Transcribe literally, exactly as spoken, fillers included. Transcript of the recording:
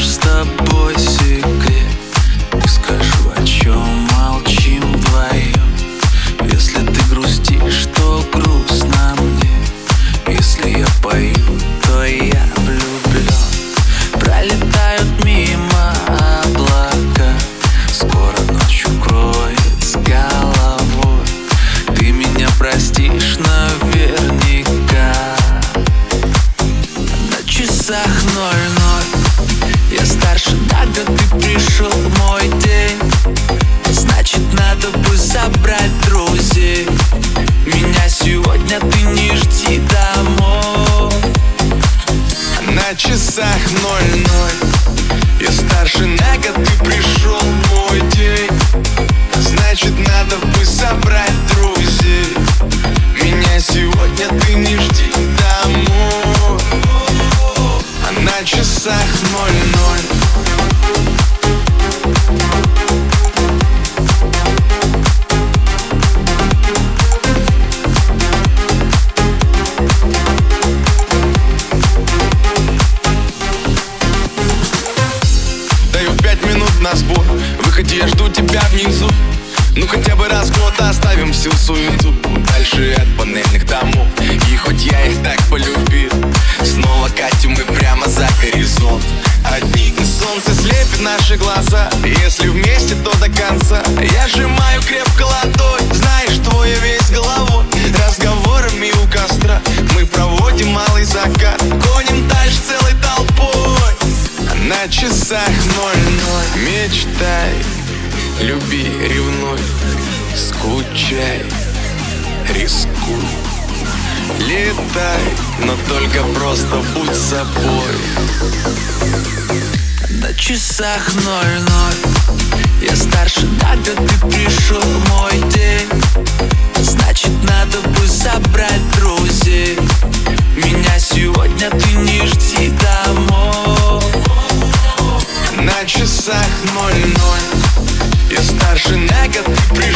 наш с тобой секрет. Не скажу, о чем молчим вдвоем. Если ты грустишь, то грустно мне. Если я пою, то я влюблен. Пролетают мимо облака, скоро ночь укроет с головой. Ты меня простишь наверняка. На часах ноль-ноль, я старше на год, ты пришел в мой день. Значит, надо бы собрать друзей. Меня сегодня ты не жди домой. На часах ноль-ноль, я старше на год, ты пришел в мой день. Значит, надо бы собрать друзей. Меня сегодня ты не жди домой. А на часах ноль-ноль. На сбор, выходи, я жду тебя внизу. Ну хотя бы раз в год оставим всю суету дальше от панельных домов. И хоть я их так полюбил, снова катим мы прямо за горизонт. Одни солнце слепит наши глаза. Если вместе, то до конца. Я сжимаю крепко ладонь, знаешь, твоя весь головой. Разговорами у костра мы проводим малый закат. Гоним дальше целой толпой. На часах ноль-ноль. Мечтай, люби, ревнуй, скучай, рискуй. Летай, но только просто будь собой. На часах ноль-ноль, я старше на год, ты пришел в мой день. Значит, надо бы собрать друзей. Меня сегодня ты не жди домой. На часах ноль-ноль, я старше на год, ты пришел